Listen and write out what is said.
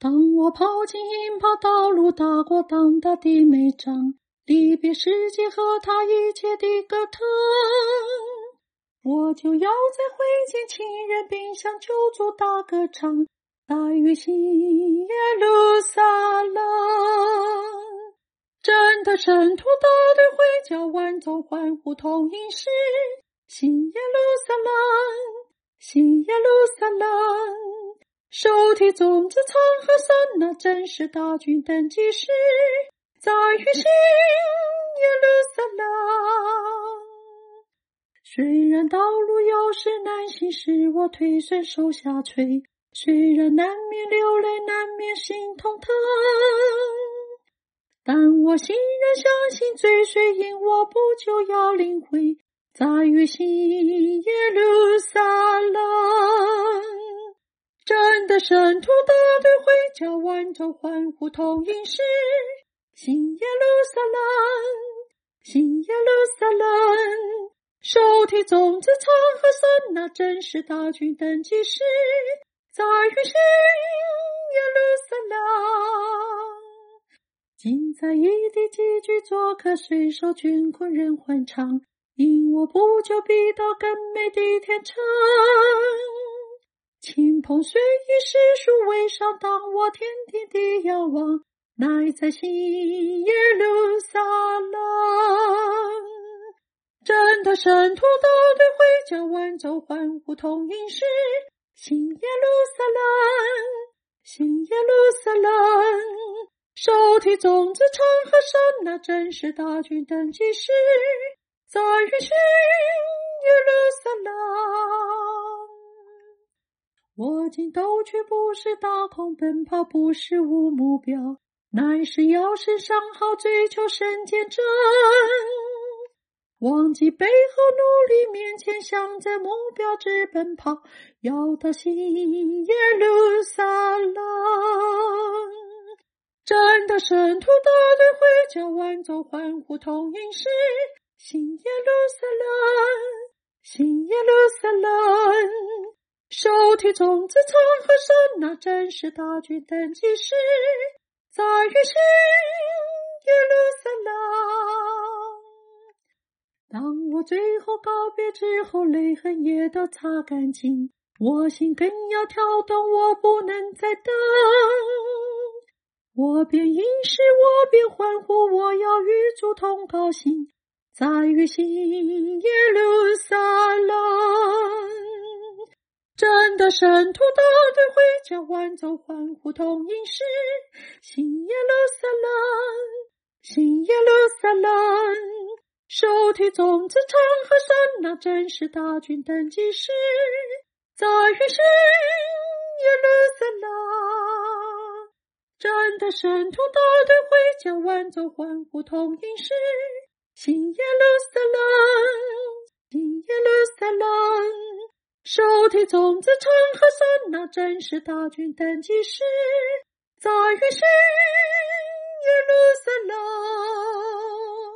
当我跑进引炮道路，打过当大的美仗，离别世界和他一切的歌腾，我就要再会见亲人，并向救主大歌唱，大约新耶路撒冷。真的圣徒大队会叫万众欢呼同音时，新耶路撒冷，新耶路撒冷。手提种子唱和声，那真是大军登基时，在于新耶路撒冷。虽然道路有时难行，使我腿酸手下垂，虽然难免流泪，难免心痛疼，但我欣然相信追随因我不久要领会，在于新耶路撒冷。真的圣徒大队会叫万众欢呼同音时，新耶路撒冷，新耶路撒冷。手提种子唱和声，那真是大军登基时，在于新耶路撒冷。今在异地寄居做客，虽受军困仍欢唱，因我不久必到更美的天城。亲朋虽以世俗为上，当我天天的仰望，乃在新耶路撒冷。真的圣徒大队会叫万众欢呼同音时，新耶路撒冷，新耶路撒冷。手提种子唱和声，那真是大军登基时，在于新耶路撒冷。我今斗却不是大空奔跑，不是无目标，乃是要身上好追求神见证，忘记背后努力面前，向着目标直奔跑，要到新耶路撒冷。真的圣徒大队会叫万众欢呼同音时，新耶路撒冷，新耶路撒冷。手提种子唱和声，那真是大军登基时，在于新耶路撒冷。当我最后告别之后，泪痕也都擦干净，我心更要跳动，我不能再等。我便吟诗，我便欢呼，我要与主同高兴，在于新耶路撒冷。真的圣徒大队会叫万众欢呼同音时，新耶路撒冷，新耶路撒冷。手提种子唱和声，那真是大军登基时，在于新耶路撒冷。真的圣徒大队会叫万众欢呼同音时，新耶路撒冷，新耶路撒冷。手提种子唱和声，那真是大军登基时，在于新耶路撒冷。